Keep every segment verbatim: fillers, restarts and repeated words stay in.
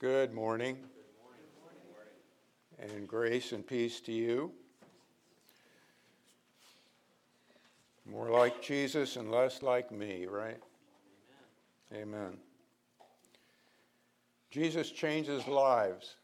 Good morning, and grace and peace to you. More like Jesus and less like me, right? Amen. Amen. Jesus changes lives,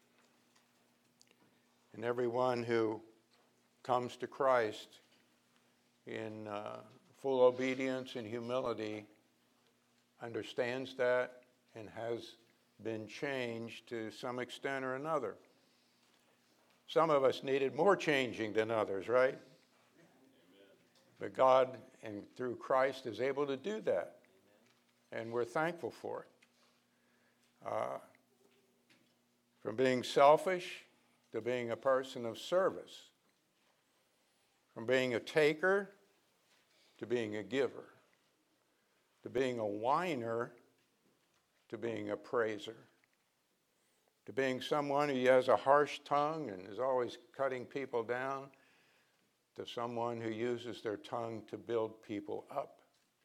and everyone who comes to Christ in uh, full obedience and humility understands that and has been changed to some extent or another. Some of us needed more changing than others, right? Amen. But God, and through Christ, is able to do that. Amen. And we're thankful for it. Uh, from being selfish to being a person of service. From being a taker to being a giver. To being a whiner to being a praiser, to being someone who has a harsh tongue and is always cutting people down, to someone who uses their tongue to build people up.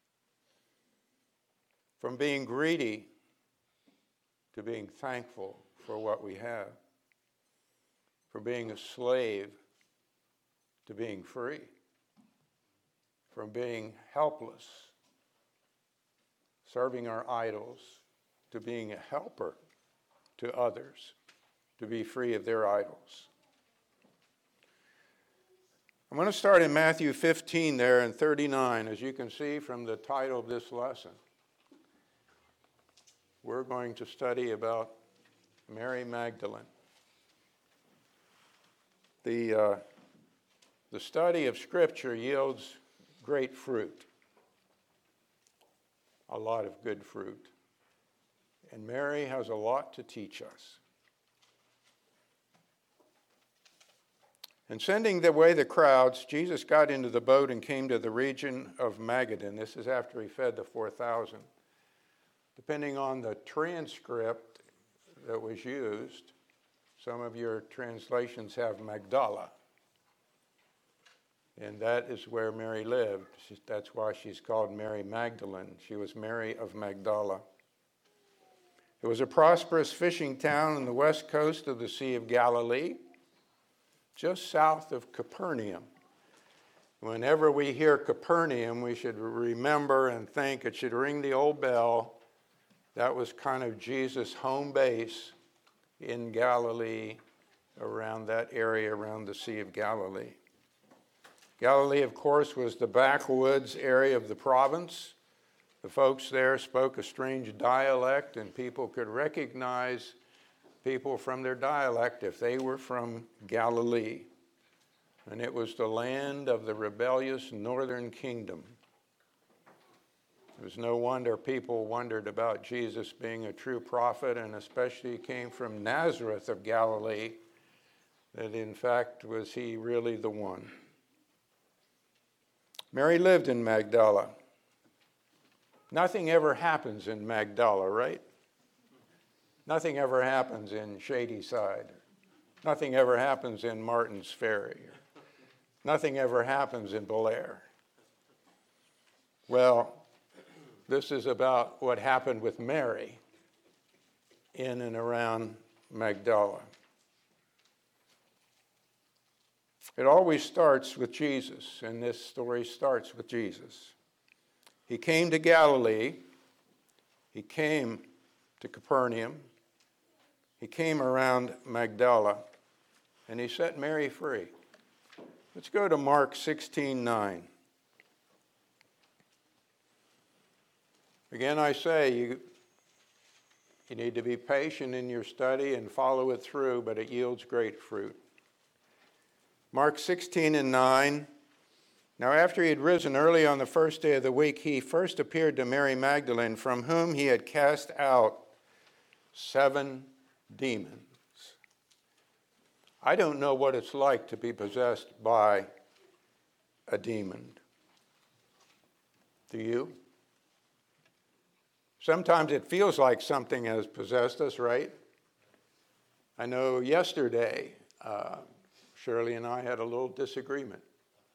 From being greedy to being thankful for what we have. From being a slave to being free. From being helpless, serving our idols, to being a helper to others, to be free of their idols. I'm going to start in Matthew fifteen there and thirty-nine, as you can see from the title of this lesson. We're going to study about Mary Magdalene. The, uh, the study of Scripture yields great fruit, a lot of good fruit. And Mary has a lot to teach us. And sending away the crowds, Jesus got into the boat and came to the region of Magadan. This is after he fed the four thousand. Depending on the transcript that was used, some of your translations have Magdala. And that is where Mary lived. That's why she's called Mary Magdalene. She was Mary of Magdala. It was a prosperous fishing town on the west coast of the Sea of Galilee, just south of Capernaum. Whenever we hear Capernaum, we should remember and think, it should ring the old bell. That was kind of Jesus' home base in Galilee, around that area, around the Sea of Galilee. Galilee, of course, was the backwoods area of the province. The folks there spoke a strange dialect, and people could recognize people from their dialect if they were from Galilee. And it was the land of the rebellious northern kingdom. It was no wonder people wondered about Jesus being a true prophet, and especially he came from Nazareth of Galilee, that in fact was he really the one. Mary lived in Magdala. Nothing ever happens in Magdala, right? Nothing ever happens in Shadyside. Nothing ever happens in Martin's Ferry. Nothing ever happens in Belair. Well, this is about what happened with Mary in and around Magdala. It always starts with Jesus, and this story starts with Jesus. He came to Galilee, he came to Capernaum, he came around Magdala, and he set Mary free. Let's go to Mark sixteen nine. Again, I say, you, you need to be patient in your study and follow it through, but it yields great fruit. Mark sixteen and nine. Now after he had risen early on the first day of the week, he first appeared to Mary Magdalene, from whom he had cast out seven demons. I don't know what it's like to be possessed by a demon. Do you? Sometimes it feels like something has possessed us, right? I know yesterday, uh, Shirley and I had a little disagreement.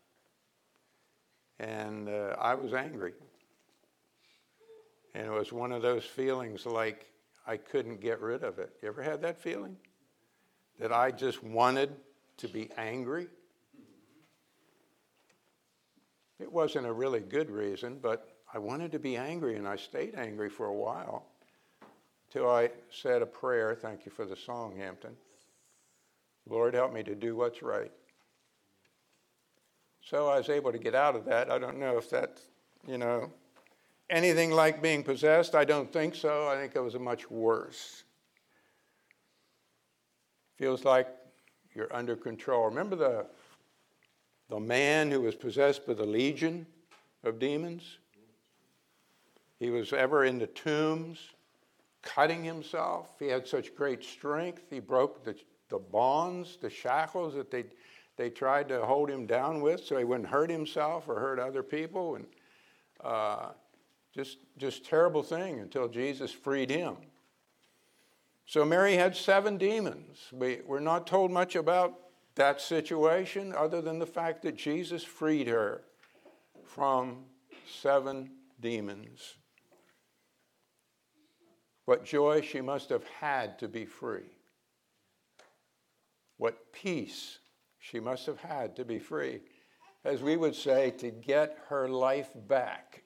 And uh, I was angry. And it was one of those feelings like I couldn't get rid of it. You ever had that feeling? That I just wanted to be angry? It wasn't a really good reason, but I wanted to be angry, and I stayed angry for a while until I said a prayer. Thank you for the song, Hampton. Lord, help me to do what's right. So I was able to get out of that. I don't know if that's, you know, anything like being possessed. I don't think so. I think it was much worse. Feels like you're under control. Remember the, the man who was possessed by the legion of demons? He was ever in the tombs, cutting himself. He had such great strength. He broke the, the bonds, the shackles that they they tried to hold him down with so he wouldn't hurt himself or hurt other people. And uh, just, just terrible thing until Jesus freed him. So Mary had seven demons. We, we're not told much about that situation other than the fact that Jesus freed her from seven demons. What joy she must have had to be free. What peace she must have had to be free. As we would say, to get her life back.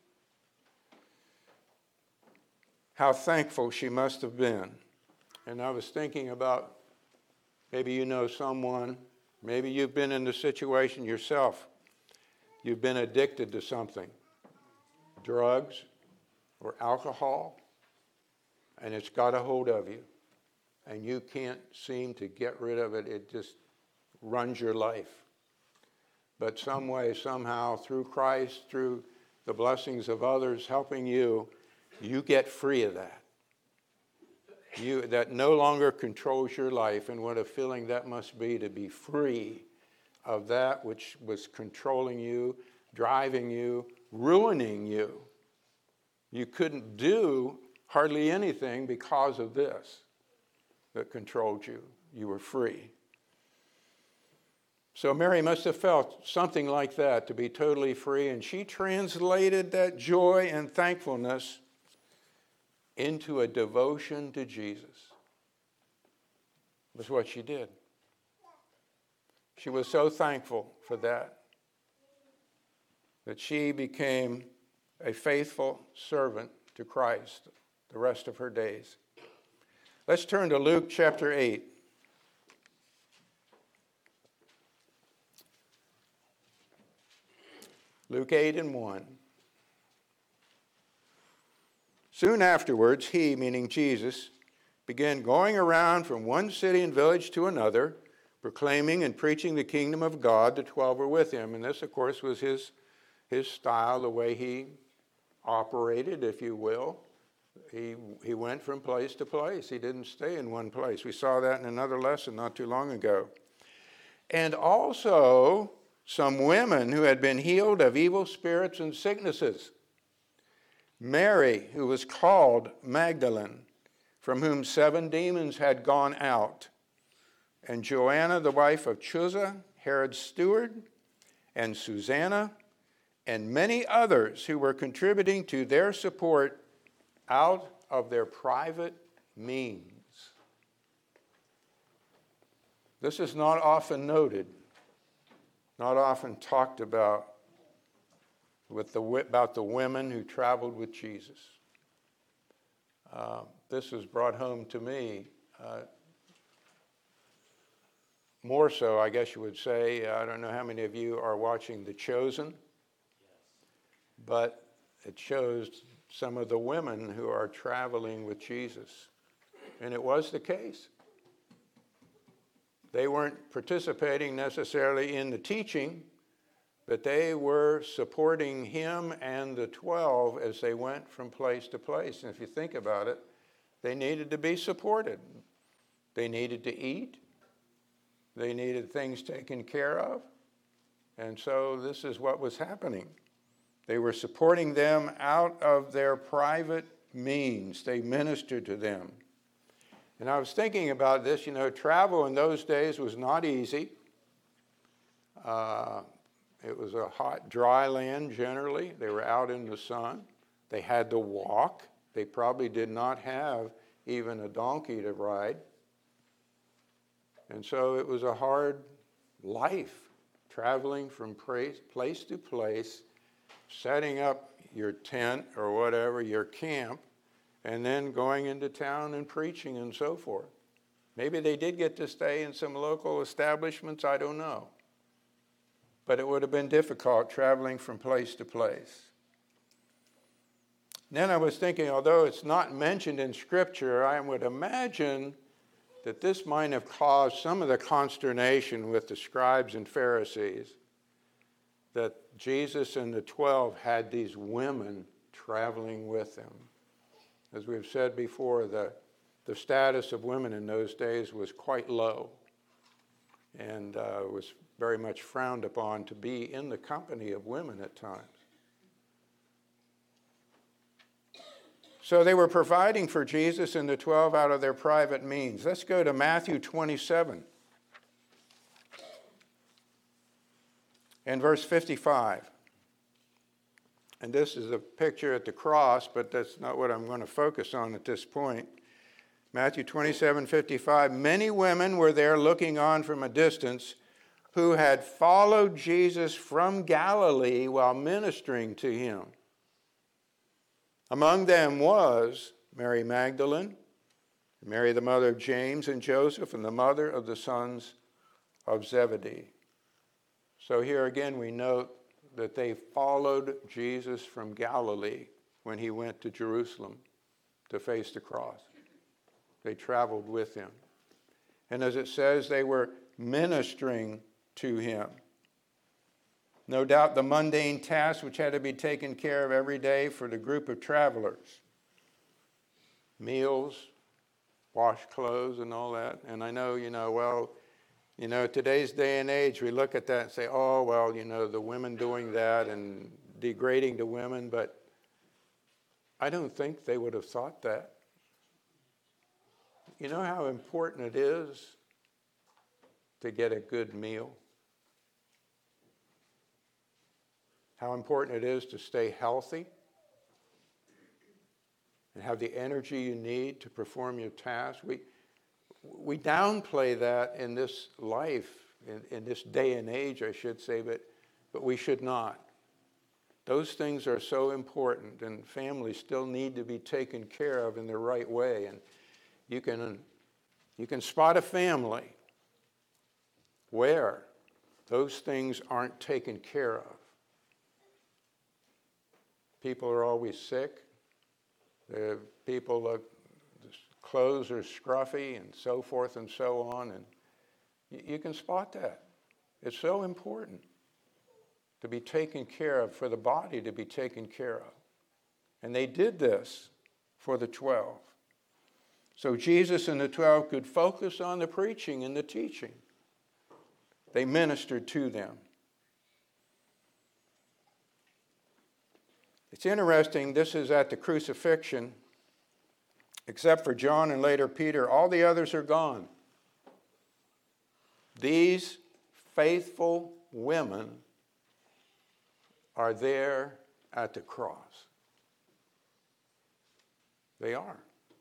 How thankful she must have been. And I was thinking about, maybe you know someone, maybe you've been in the situation yourself. You've been addicted to something, drugs or alcohol, and it's got a hold of you, and you can't seem to get rid of it. It just runs your life. But some way, somehow, through Christ, through the blessings of others helping you, you get free of that. You, that no longer controls your life, and what a feeling that must be to be free of that which was controlling you, driving you, ruining you. You couldn't do hardly anything because of this that controlled you. You were free. So Mary must have felt something like that, to be totally free, and she translated that joy and thankfulness into a devotion to Jesus. That's what she did. She was so thankful for that, that she became a faithful servant to Christ the rest of her days. Let's turn to Luke chapter eight. Luke eight and one. Soon afterwards, he, meaning Jesus, began going around from one city and village to another, proclaiming and preaching the kingdom of God. The twelve were with him. And this, of course, was his, his style, the way he operated, if you will. He, he went from place to place. He didn't stay in one place. We saw that in another lesson not too long ago. And also some women who had been healed of evil spirits and sicknesses. Mary, who was called Magdalene, from whom seven demons had gone out, and Joanna, the wife of Chuza, Herod's steward, and Susanna, and many others who were contributing to their support out of their private means. This is not often noted, not often talked about with the, about the women who traveled with Jesus. Uh, this was brought home to me, uh, more so, I guess you would say. I don't know how many of you are watching The Chosen, but it shows some of the women who are traveling with Jesus. And it was the case. They weren't participating necessarily in the teaching, but they were supporting him and the twelve as they went from place to place. And if you think about it, they needed to be supported. They needed to eat. They needed things taken care of. And so this is what was happening. They were supporting them out of their private means. They ministered to them. And I was thinking about this, you know, travel in those days was not easy. Uh, it was a hot, dry land generally. They were out in the sun. They had to walk. They probably did not have even a donkey to ride. And so it was a hard life, traveling from place to place, setting up your tent or whatever, your camp, and then going into town and preaching and so forth. Maybe they did get to stay in some local establishments, I don't know. But it would have been difficult traveling from place to place. Then I was thinking, although it's not mentioned in Scripture, I would imagine that this might have caused some of the consternation with the scribes and Pharisees, that Jesus and the twelve had these women traveling with them. As we've said before, the, the status of women in those days was quite low, and uh, was very much frowned upon to be in the company of women at times. So they were providing for Jesus and the twelve out of their private means. Let's go to Matthew twenty-seven and verse fifty-five. And this is a picture at the cross, but that's not what I'm going to focus on at this point. Matthew twenty-seven fifty-five. Many women were there looking on from a distance, who had followed Jesus from Galilee while ministering to him. Among them was Mary Magdalene, Mary the mother of James and Joseph, and the mother of the sons of Zebedee. So here again we note that they followed Jesus from Galilee when he went to Jerusalem to face the cross. They traveled with him. And as it says, they were ministering to him. No doubt the mundane tasks which had to be taken care of every day for the group of travelers. Meals, wash clothes and all that. And I know, you know, well, you know, today's day and age, we look at that and say, oh, well, you know, the women doing that and degrading the women. But I don't think they would have thought that. You know how important it is to get a good meal? How important it is to stay healthy and have the energy you need to perform your task. We, we downplay that in this life, in, in this day and age, I should say, but, but we should not. Those things are so important, and families still need to be taken care of in the right way. And you can, you can spot a family where those things aren't taken care of. People are always sick. The people look, clothes are scruffy and so forth and so on. And you, you can spot that. It's so important to be taken care of, for the body to be taken care of. And they did this for the twelve. So Jesus and the twelve could focus on the preaching and the teaching. They ministered to them. It's interesting, this is at the crucifixion. Except for John and later Peter, all the others are gone. These faithful women are there at the cross. They are.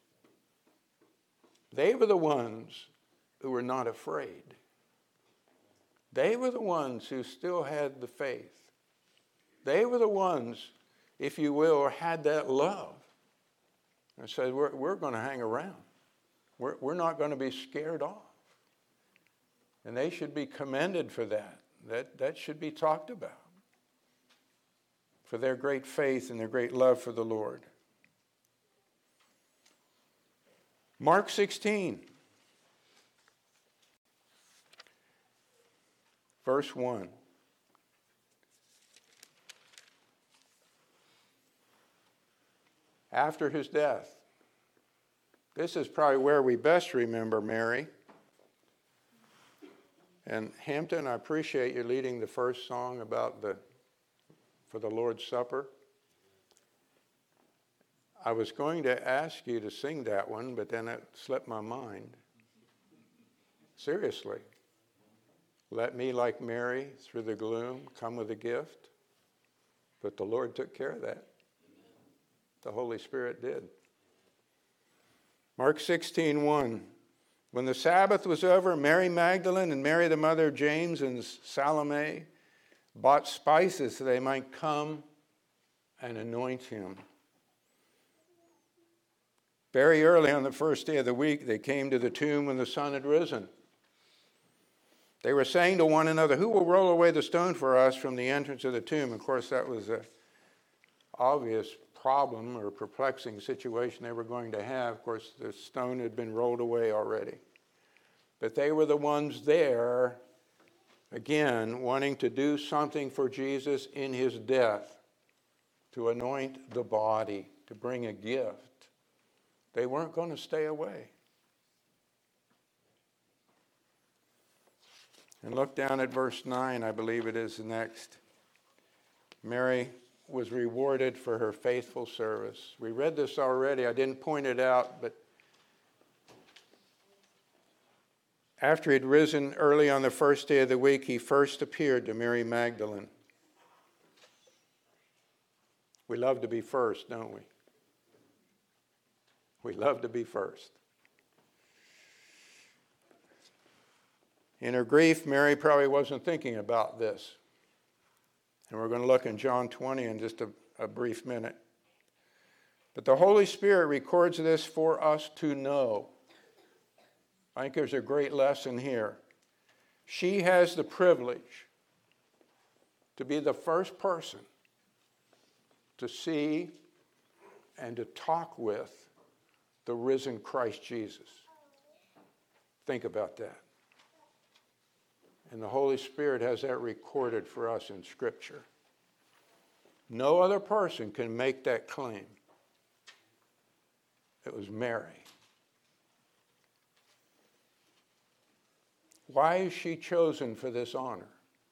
They were the ones who were not afraid. They were the ones who still had the faith. They were the ones, if you will, had that love. And said, we're, we're going to hang around. We're, we're not going to be scared off. And they should be commended for that. That, that should be talked about. For their great faith and their great love for the Lord. Mark sixteen. Verse one. After his death. This is probably where we best remember Mary. And Hampton, I appreciate you leading the first song about the, for the Lord's Supper. I was going to ask you to sing that one, but then it slipped my mind. Seriously. Let me, like Mary, through the gloom, come with a gift. But the Lord took care of that. The Holy Spirit did. Mark sixteen one. When the Sabbath was over, Mary Magdalene and Mary the mother of James and Salome bought spices so they might come and anoint him. Very early on the first day of the week, they came to the tomb when the sun had risen. They were saying to one another, "Who will roll away the stone for us from the entrance of the tomb?" Of course, that was an obvious problem or perplexing situation they were going to have. Of course, the stone had been rolled away already. But they were the ones there, again, wanting to do something for Jesus in his death, to anoint the body, to bring a gift. They weren't going to stay away. And look down at verse nine, I believe it is the next. Mary was rewarded for her faithful service. We read this already. I didn't point it out, but after he'd risen early on the first day of the week, he first appeared to Mary Magdalene. We love to be first, don't we? We love to be first. In her grief, Mary probably wasn't thinking about this. And we're going to look in John twenty in just a, a brief minute. But the Holy Spirit records this for us to know. I think there's a great lesson here. She has the privilege to be the first person to see and to talk with the risen Christ Jesus. Think about that. And the Holy Spirit has that recorded for us in Scripture. No other person can make that claim. It was Mary. Why is she chosen for this honor?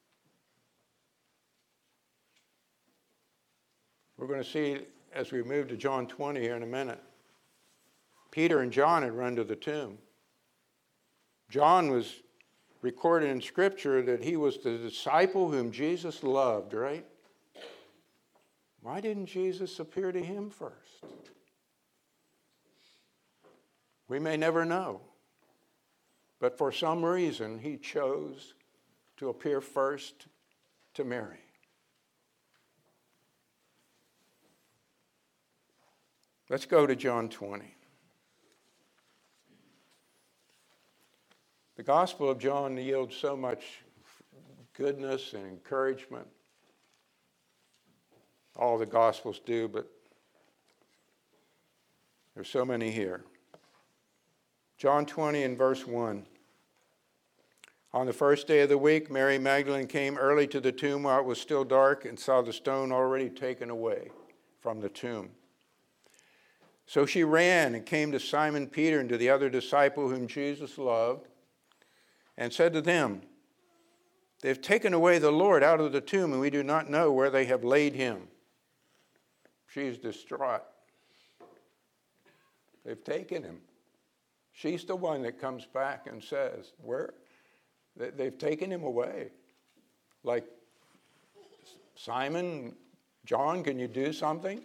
We're going to see as we move to John twenty here in a minute. Peter and John had run to the tomb. John was recorded in Scripture that he was the disciple whom Jesus loved, right? Why didn't Jesus appear to him first? We may never know. But for some reason, he chose to appear first to Mary. Let's go to John twenty. The Gospel of John yields so much goodness and encouragement. All the Gospels do, but there's so many here. John twenty and verse one. On the first day of the week, Mary Magdalene came early to the tomb while it was still dark and saw the stone already taken away from the tomb. So she ran and came to Simon Peter and to the other disciple whom Jesus loved and said to them, "They've taken away the Lord out of the tomb, and we do not know where they have laid him." She's distraught. They've taken him. She's the one that comes back and says, where? They've taken him away. Like, Simon, John, can you do something?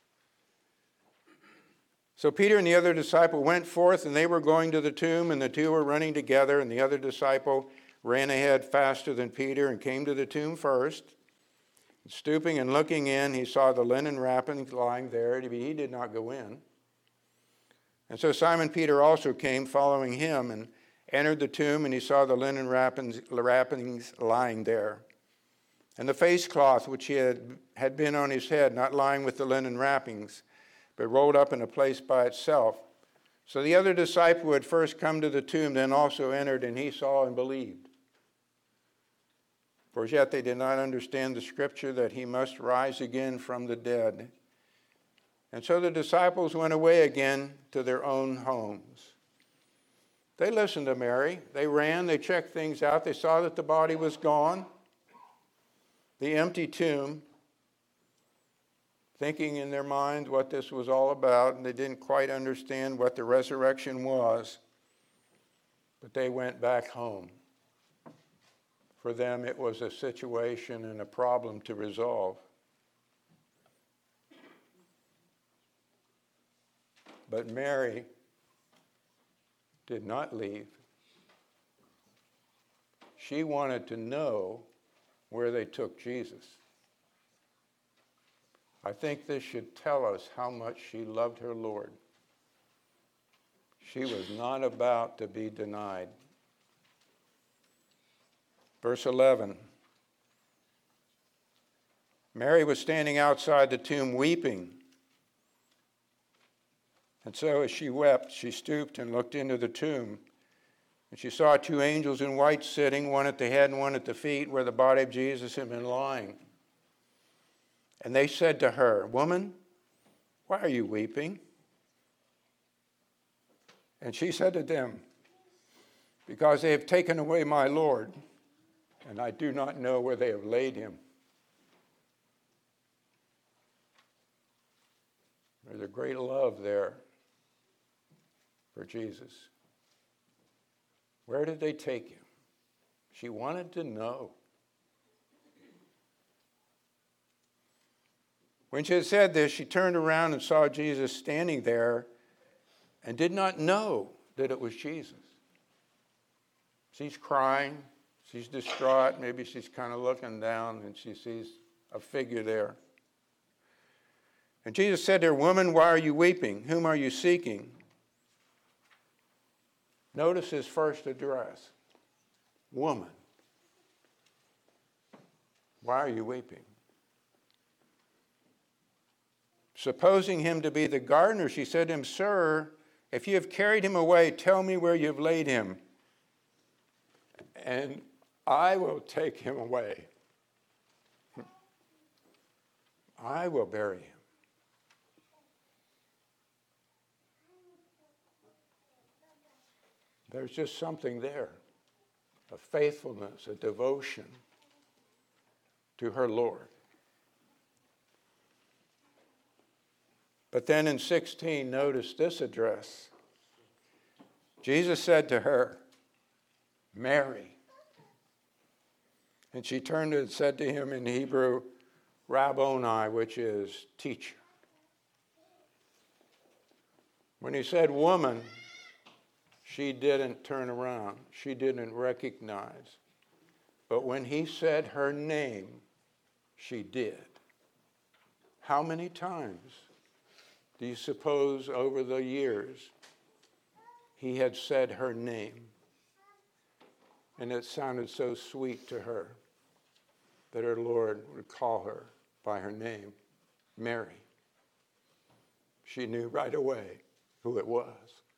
So Peter and the other disciple went forth, and they were going to the tomb, and the two were running together, and the other disciple ran ahead faster than Peter and came to the tomb first. Stooping and looking in, he saw the linen wrappings lying there. He did not go in. And so Simon Peter also came following him and entered the tomb, and he saw the linen wrappings, wrappings lying there. And the face cloth which he had, had been on his head, not lying with the linen wrappings, but rolled up in a place by itself. So the other disciple who had first come to the tomb then also entered, and he saw and believed. For as yet they did not understand the scripture that he must rise again from the dead. And so the disciples went away again to their own homes. They listened to Mary. They ran. They checked things out. They saw that the body was gone. The empty tomb. Thinking in their mind what this was all about, and they didn't quite understand what the resurrection was. But they went back home. For them, it was a situation and a problem to resolve. But Mary did not leave. She wanted to know where they took Jesus. I think this should tell us how much she loved her Lord. She was not about to be denied. Verse eleven. Mary was standing outside the tomb weeping. And so as she wept, she stooped and looked into the tomb. And she saw two angels in white sitting, one at the head and one at the feet, where the body of Jesus had been lying. And they said to her, "Woman, why are you weeping?" And she said to them, "Because they have taken away my Lord, and I do not know where they have laid him." There's a great love there for Jesus. Where did they take him? She wanted to know. When she had said this, she turned around and saw Jesus standing there and did not know that it was Jesus. She's crying. She's distraught. Maybe she's kind of looking down and she sees a figure there. And Jesus said to her, "Woman, why are you weeping? Whom are you seeking?" Notice his first address. Woman, why are you weeping? Supposing him to be the gardener, she said to him, "Sir, if you have carried him away, tell me where you have laid him, and I will take him away. I will bury him." There's just something there, a faithfulness, a devotion to her Lord. But then in sixteen, notice this address. Jesus said to her, "Mary." And she turned and said to him in Hebrew, "Rabboni," which is teacher. When he said woman, she didn't turn around. She didn't recognize. But when he said her name, she did. How many times do you suppose over the years he had said her name? And it sounded so sweet to her that her Lord would call her by her name, Mary. She knew right away who it was.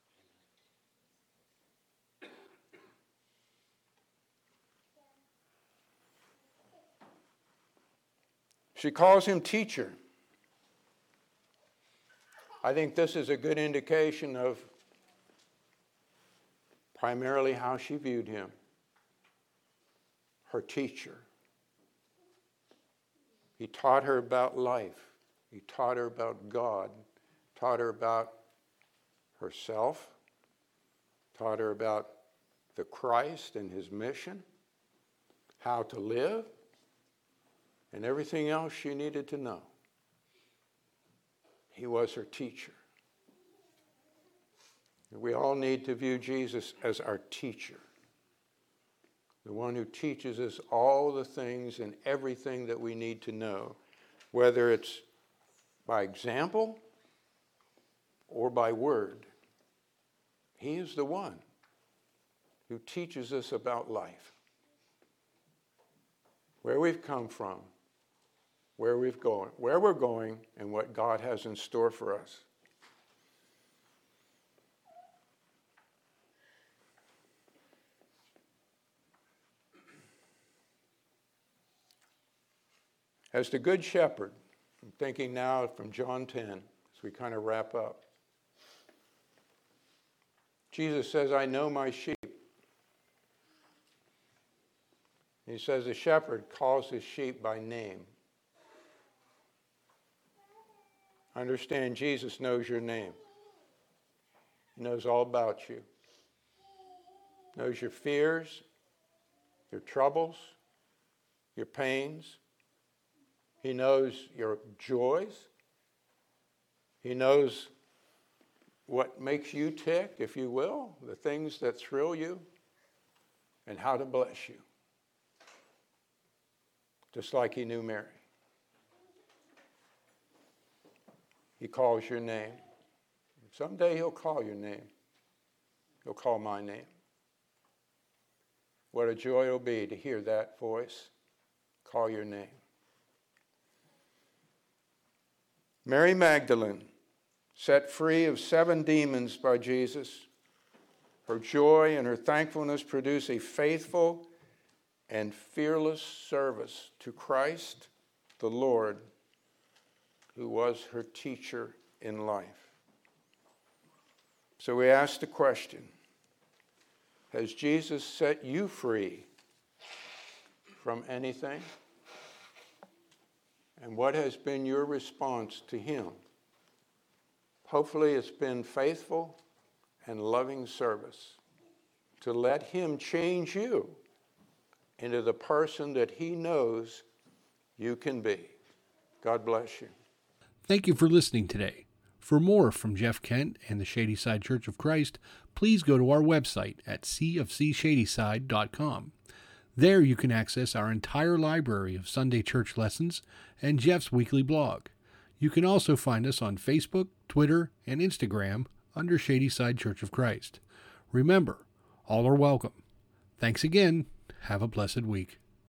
She calls him teacher. I think this is a good indication of primarily how she viewed him. Her teacher. He taught her about life. He taught her about God. Taught her about herself. Taught her about the Christ and his mission. How to live. And everything else she needed to know. He was her teacher. We all need to view Jesus as our teacher. The one who teaches us all the things and everything that we need to know, whether it's by example or by word. He is the one who teaches us about life. Where we've come from, where we've going, where we're going, and what God has in store for us. As the Good Shepherd, I'm thinking now from John ten, as we kind of wrap up. Jesus says, "I know my sheep." He says the shepherd calls his sheep by name. Understand, Jesus knows your name. He knows all about you. Knows your fears, your troubles, your pains. He knows your joys. He knows what makes you tick, if you will, the things that thrill you, and how to bless you. Just like he knew Mary. He calls your name. Someday he'll call your name. He'll call my name. What a joy it'll be to hear that voice call your name. Mary Magdalene, set free of seven demons by Jesus, her joy and her thankfulness produce a faithful and fearless service to Christ, the Lord, who was her teacher in life. So we ask the question, has Jesus set you free from anything? And what has been your response to him? Hopefully it's been faithful and loving service to let him change you into the person that he knows you can be. God bless you. Thank you for listening today. For more from Jeff Kent and the Shadyside Church of Christ, please go to our website at c f c shadyside dot com. There you can access our entire library of Sunday church lessons and Jeff's weekly blog. You can also find us on Facebook, Twitter, and Instagram under Shadyside Church of Christ. Remember, all are welcome. Thanks again. Have a blessed week.